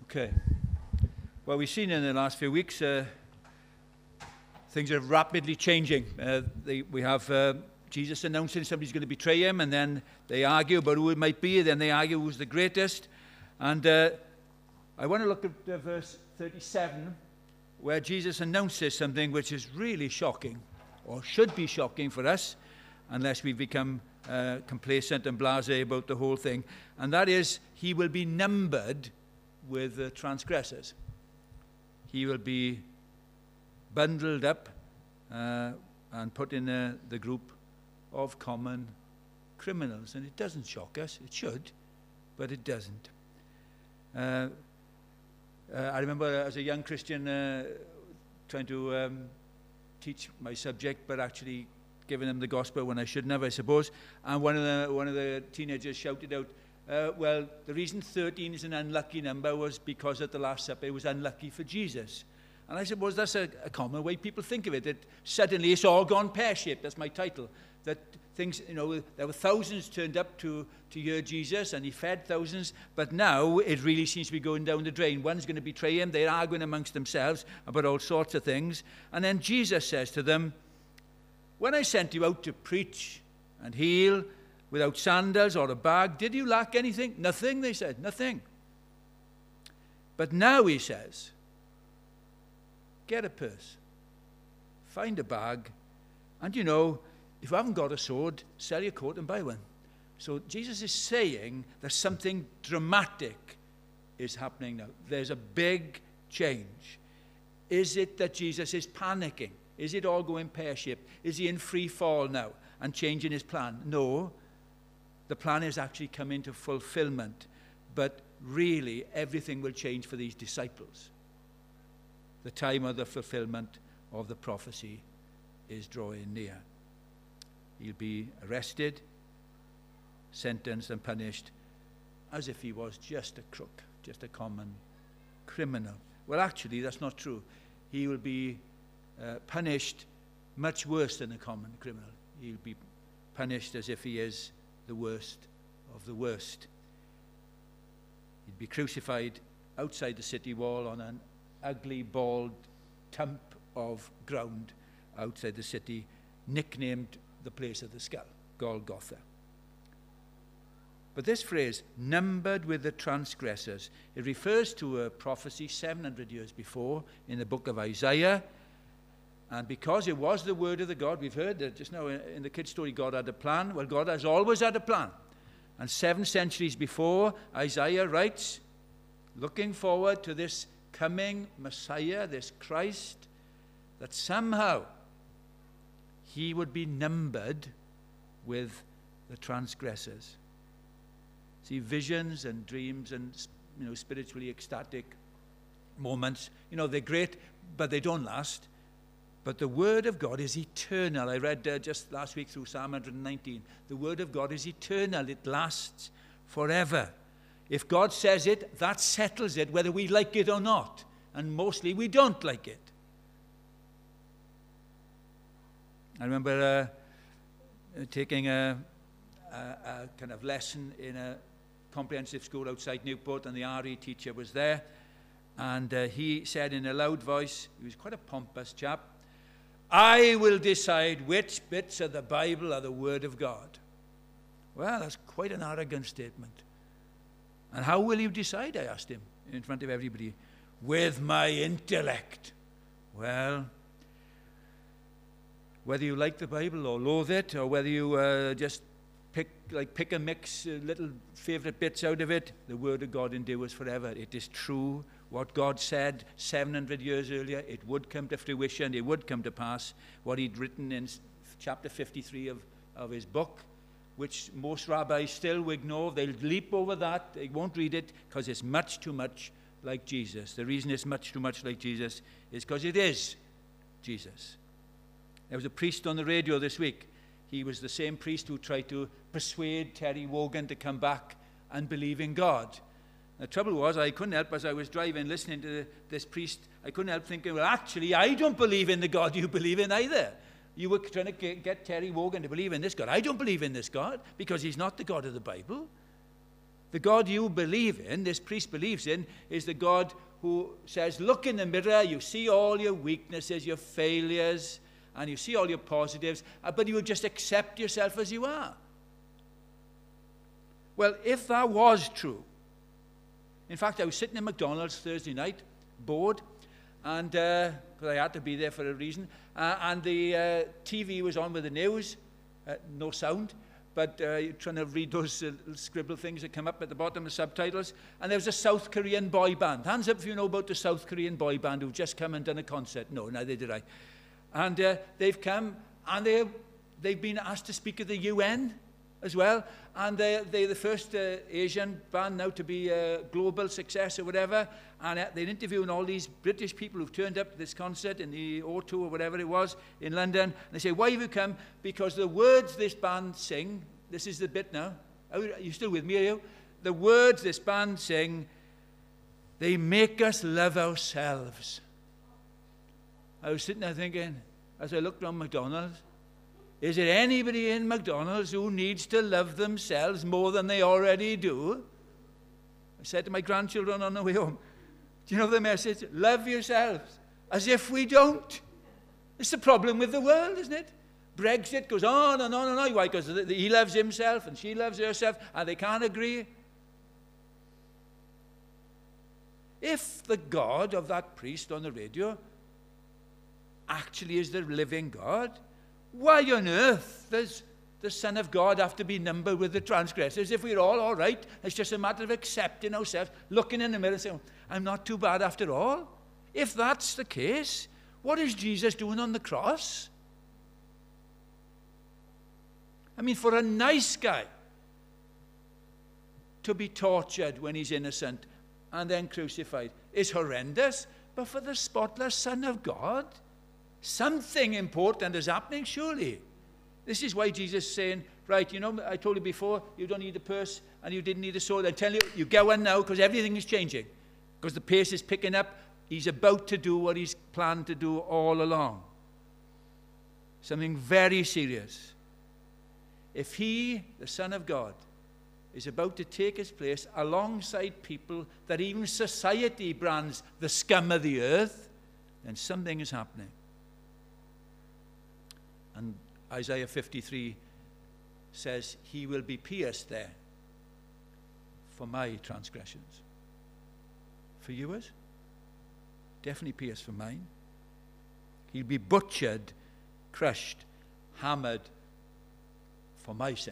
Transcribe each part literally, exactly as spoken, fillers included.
Okay. Well, we've seen in the last few weeks uh, things are rapidly changing. Uh, they, we have uh, Jesus announcing somebody's going to betray him, and then they argue about who it might be, then they argue who's the greatest. And uh, I want to look at uh, verse thirty-seven, where Jesus announces something which is really shocking, or should be shocking for us, unless we become uh, complacent and blasé about the whole thing. And that is, he will be numbered with the transgressors. He will be bundled up uh, and put in uh, the group of common criminals. And it doesn't shock us. It should, but it doesn't. Uh, uh, I remember as a young Christian uh, trying to um, teach my subject, but actually giving them the gospel when I shouldn't have, I suppose. And one of the, one of the teenagers shouted out, Uh, well, the reason thirteen is an unlucky number was because at the Last Supper it was unlucky for Jesus. And I suppose that's a, a common way people think of it, that suddenly it's all gone pear-shaped. That's my title. That things, you know, there were thousands turned up to, to hear Jesus, and he fed thousands, but now it really seems to be going down the drain. One's going to betray him. They're arguing amongst themselves about all sorts of things. And then Jesus says to them, when I sent you out to preach and heal, without sandals or a bag, did you lack anything? Nothing, they said, nothing. But now he says, get a purse, find a bag, and you know, if you haven't got a sword, sell your coat and buy one. So Jesus is saying that something dramatic is happening now. There's a big change. Is it that Jesus is panicking? Is it all going pear-shaped? Is he in free fall now and changing his plan? No. The plan is actually come into fulfillment, but really everything will change for these disciples. The time of the fulfillment of the prophecy is drawing near. He'll be arrested, sentenced and punished as if he was just a crook, just a common criminal. Well, actually, that's not true. He will be uh, punished much worse than a common criminal. He'll be punished as if he is the worst of the worst. He'd be crucified outside the city wall on an ugly, bald tump of ground outside the city, nicknamed the place of the skull, Golgotha. But this phrase, numbered with the transgressors, it refers to a prophecy seven hundred years before in the book of Isaiah. And because it was the word of the God, we've heard that just now in the kid's story, God had a plan. Well, God has always had a plan. And seven centuries before, Isaiah writes, looking forward to this coming Messiah, this Christ, that somehow he would be numbered with the transgressors. See, visions and dreams and, you know, spiritually ecstatic moments, you know, they're great, but they don't last. But the Word of God is eternal. I read uh, just last week through Psalm one nineteen. The Word of God is eternal. It lasts forever. If God says it, that settles it, whether we like it or not. And mostly we don't like it. I remember uh, taking a, a, a kind of lesson in a comprehensive school outside Newport, and the R E teacher was there. And uh, he said in a loud voice, he was quite a pompous chap, I will decide which bits of the Bible are the Word of God. Well, that's quite an arrogant statement. And how will you decide, I asked him, in front of everybody? With my intellect. Well, whether you like the Bible or loathe it, or whether you uh, just pick, like pick and mix uh, little favorite bits out of it, the Word of God endures forever. It is true. What God said seven hundred years earlier, it would come to fruition, it would come to pass. What he'd written in chapter fifty-three of, of his book, which most rabbis still ignore. They'll leap over that. They won't read it because it's much too much like Jesus. The reason it's much too much like Jesus is because it is Jesus. There was a priest on the radio this week. He was the same priest who tried to persuade Terry Wogan to come back and believe in God. The trouble was, I couldn't help, as I was driving, listening to this priest, I couldn't help thinking, well, actually, I don't believe in the God you believe in either. You were trying to get, get Terry Wogan to believe in this God. I don't believe in this God, because he's not the God of the Bible. The God you believe in, this priest believes in, is the God who says, look in the mirror, you see all your weaknesses, your failures, and you see all your positives, but you will just accept yourself as you are. Well, if that was true, in fact, I was sitting in McDonald's Thursday night, bored, and uh, I had to be there for a reason, uh, and the uh, T V was on with the news, uh, no sound, but uh, you're trying to read those uh, scribble things that come up at the bottom of subtitles, and there was a South Korean boy band. Hands up if you know about the South Korean boy band who've just come and done a concert. No, neither did I. And uh, they've come, and they, they've been asked to speak at the U N as well, and they're, they're the first uh, Asian band now to be a global success or whatever, and uh, they're interviewing all these British people who've turned up to this concert in the O two or whatever it was in London, and they say, why have you come? Because the words this band sing, this is the bit now, are you still with me, are you? The words this band sing, they make us love ourselves. I was sitting there thinking, as I looked around McDonald's, is there anybody in McDonald's who needs to love themselves more than they already do? I said to my grandchildren on the way home, do you know the message? Love yourselves. As if we don't. It's the problem with the world, isn't it? Brexit goes on and on and on. Why? Because he loves himself and she loves herself, and they can't agree. If the God of that priest on the radio actually is the living God, why on earth does the Son of God have to be numbered with the transgressors if we're all all right? It's just a matter of accepting ourselves, looking in the mirror and saying, I'm not too bad after all. If that's the case, what is Jesus doing on the cross? I mean, for a nice guy to be tortured when he's innocent and then crucified is horrendous, but for the spotless Son of God, something important is happening, surely. This is why Jesus is saying, right, you know, I told you before, you don't need a purse and you didn't need a sword. I tell you, you get one now because everything is changing. Because the pace is picking up. He's about to do what he's planned to do all along. Something very serious. If he, the Son of God, is about to take his place alongside people that even society brands the scum of the earth, then something is happening. And Isaiah fifty-three says, he will be pierced there for my transgressions. For yours? Definitely pierced for mine. He'll be butchered, crushed, hammered for my sin.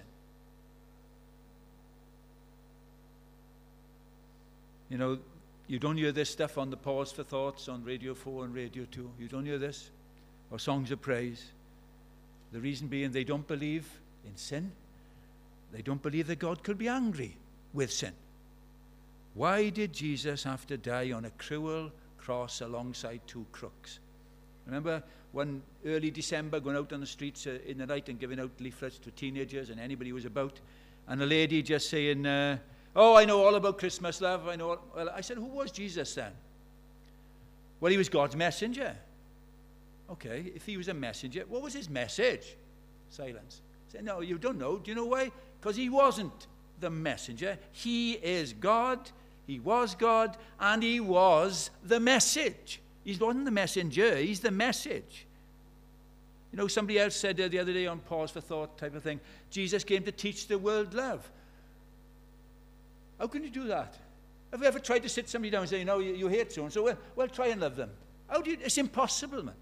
You know, you don't hear this stuff on the Pause for Thoughts on Radio four and Radio two. You don't hear this? Or songs of praise. The reason being they don't believe in sin. They don't believe that God could be angry with sin. Why did Jesus have to die on a cruel cross alongside two crooks? Remember one early December going out on the streets uh, in the night and giving out leaflets to teenagers and anybody who was about, and a lady just saying, uh, oh, I know all about Christmas, love. I know. All. Well, I said, who was Jesus then? Well, he was God's messenger. Okay, if he was a messenger, what was his message? Silence. Say, no, you don't know. Do you know why? Because he wasn't the messenger. He is God. He was God, and he was the message. He wasn't the messenger. He's the message. You know, somebody else said uh, the other day on Pause for Thought type of thing, Jesus came to teach the world love. How can you do that? Have you ever tried to sit somebody down and say, you know, you, you hate so-and-so? Well, well, try and love them. How do you? It's impossible, man.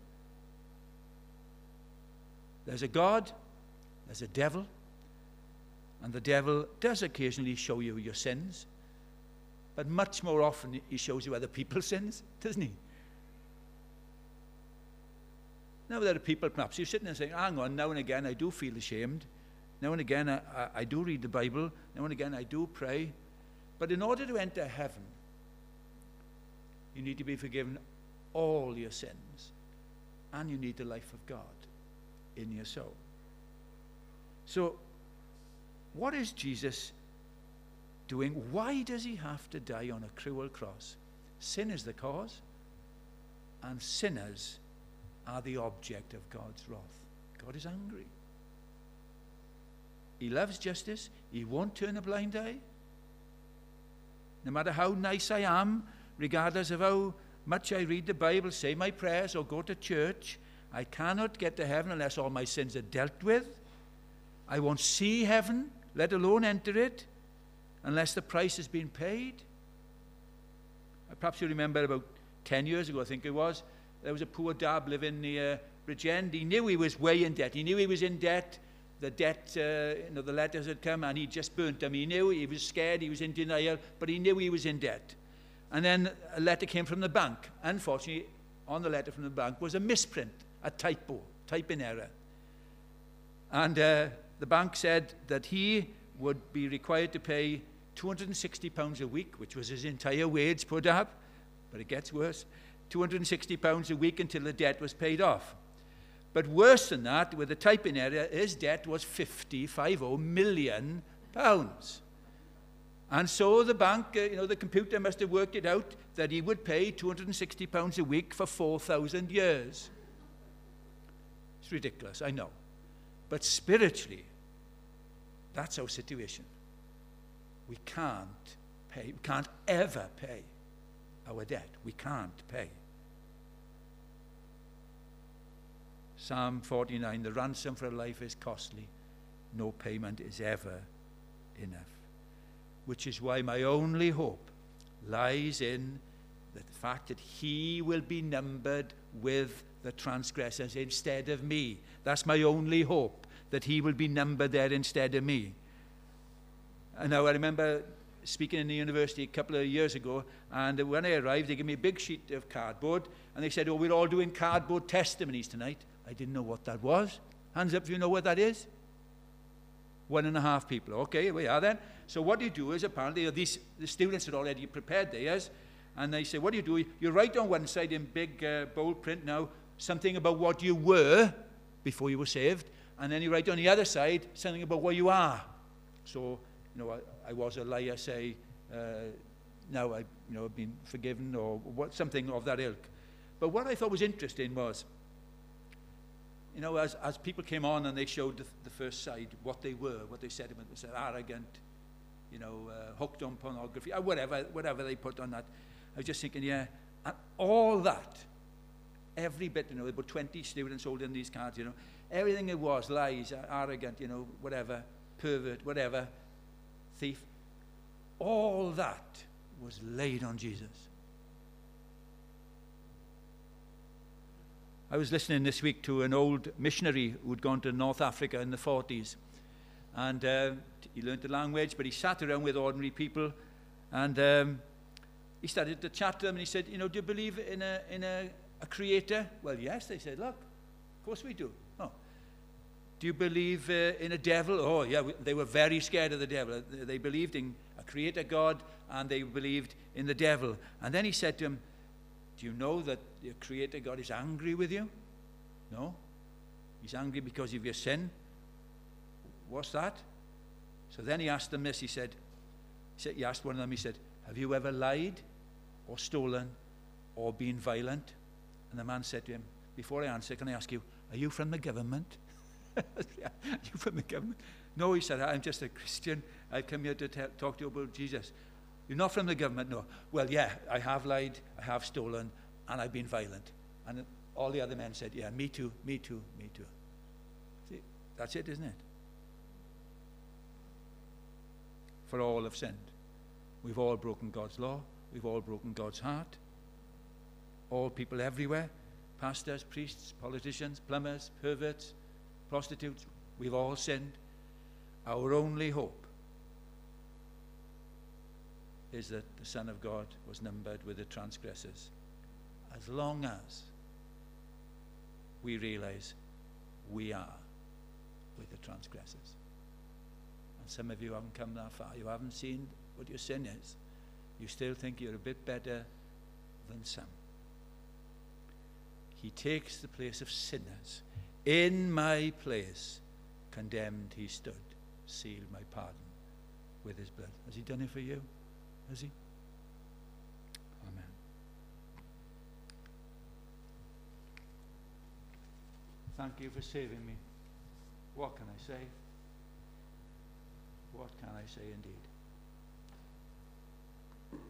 There's a God, there's a devil, and the devil does occasionally show you your sins, but much more often he shows you other people's sins, doesn't he? Now there are people, perhaps you're sitting there saying, hang on, now and again I do feel ashamed. Now and again I, I, I do read the Bible. Now and again I do pray. But in order to enter heaven, you need to be forgiven all your sins. And you need the life of God in your soul. So, what is Jesus doing? Why does he have to die on a cruel cross? Sin is the cause, and sinners are the object of God's wrath. God is angry. He loves justice. He won't turn a blind eye. no matter how nice I am, regardless of how much I read the Bible, say my prayers, or go to church, I cannot get to heaven unless all my sins are dealt with. I won't see heaven, let alone enter it, unless the price has been paid. Perhaps you remember about ten years ago, I think it was, there was a poor dad living near Bridgend. He knew he was way in debt. He knew he was in debt. The debt, uh, you know, the letters had come and he just burnt them. He knew, he was scared, he was in denial, but he knew he was in debt. And then a letter came from the bank. Unfortunately, on the letter from the bank was a misprint, a typo, typing error. And uh, the bank said that he would be required to pay two hundred sixty pounds a week, which was his entire wage, poor dad, but it gets worse, two hundred sixty pounds a week until the debt was paid off. But worse than that, with the typing error, his debt was fifty million pounds. And so the bank, uh, you know, the computer must have worked it out that he would pay two hundred sixty pounds a week for four thousand years. It's ridiculous, I know. But spiritually, that's our situation. We can't pay, we can't ever pay our debt. We can't pay. Psalm forty-nine, the ransom for a life is costly. No payment is ever enough. Which is why my only hope lies in the fact that he will be numbered with the transgressors instead of me. That's my only hope, that he will be numbered there instead of me. And now I remember speaking in the university a couple of years ago, and when I arrived, they gave me a big sheet of cardboard, and they said, oh, we're all doing cardboard testimonies tonight. I didn't know what that was. Hands up if you know what that is. One and a half people. Okay, here we are then. So what you do is, apparently, these the students had already prepared theirs, and they say, what do you do? You write on one side in big, uh, bold print now, something about what you were before you were saved, and then you write on the other side something about what you are. So, you know, I, I was a liar, say, uh, now I, you know, I've been forgiven, or what, something of that ilk. But what I thought was interesting was, you know, as, as people came on and they showed the, the first side, what they were, what they said, they said arrogant, you know, uh, hooked on pornography, or whatever, whatever they put on that. I was just thinking, yeah, and all that, every bit, you know, about twenty students holding these cards, you know, everything it was, lies, arrogant, you know, whatever, pervert, whatever, thief, all that was laid on Jesus. I was listening this week to an old missionary who'd gone to North Africa in the forties. And uh, he learned the language, but he sat around with ordinary people. And um, he started to chat to them, and he said, you know, do you believe in a, in a, a creator? Well, yes, they said, look, of course we do. Oh. Do you believe uh, in a devil? Oh, yeah, we, they were very scared of the devil. They believed in a creator God, and they believed in the devil. And then he said to him, do you know that your creator God is angry with you? No. He's angry because of your sin. What's that? So then he asked them this. He said, he said, he asked one of them, he said, have you ever lied or stolen or been violent? And the man said to him, before I answer, can I ask you, are you from the government? Are you from the government? No, he said, I'm just a Christian. I've come here to tell, talk to you about Jesus. You're not from the government? No. Well, yeah, I have lied, I have stolen, and I've been violent. And all the other men said, yeah, me too, me too, me too. See, that's it, isn't it? For all have sinned. We've all broken God's law. We've all broken God's heart. All people everywhere, pastors, priests, politicians, plumbers, perverts, prostitutes, we've all sinned. Our only hope is that the Son of God was numbered with the transgressors. As long as we realize we are with the transgressors. And some of you haven't come that far. You haven't seen what your sin is. You still think you're a bit better than some. He takes the place of sinners. In my place, condemned he stood, sealed my pardon with his blood. Has he done it for you? Has he? Amen. Thank you for saving me. What can I say? What can I say indeed?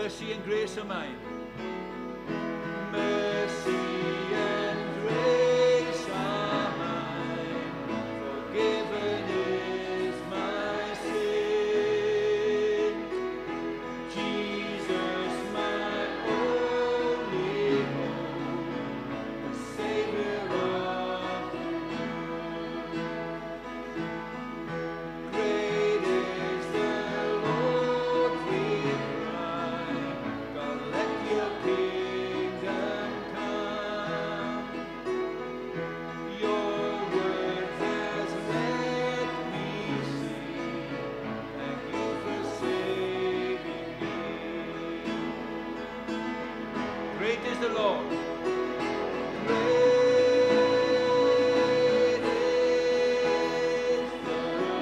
mercy and grace are mine. Mercy and grace are mine. Forgiven is my sin. Jesus, my only hope, the Savior of the world. Great is the Lord, we cry. God, let your kingdom come. Your word has let me see. Thank you for saving me. Great is the Lord. Great is the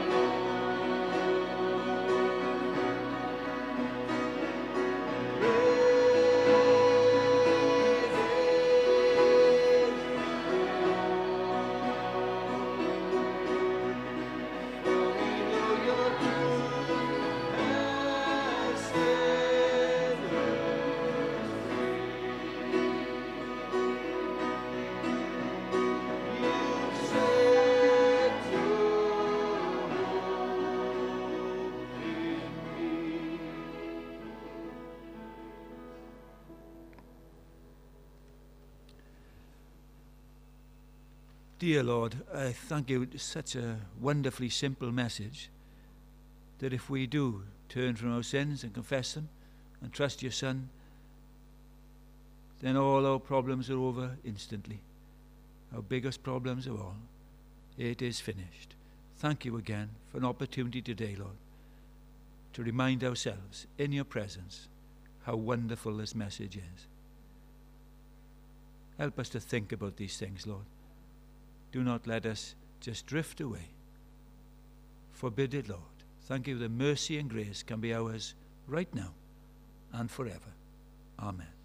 Dear Lord, I thank you. It's such a wonderfully simple message that if we do turn from our sins and confess them and trust your Son, then all our problems are over instantly. Our biggest problems of all. It is finished. Thank you again for an opportunity today, Lord, to remind ourselves in your presence how wonderful this message is. Help us to think about these things, Lord. Do not let us just drift away. Forbid it, Lord. Thank you that mercy and grace can be ours right now and forever. Amen.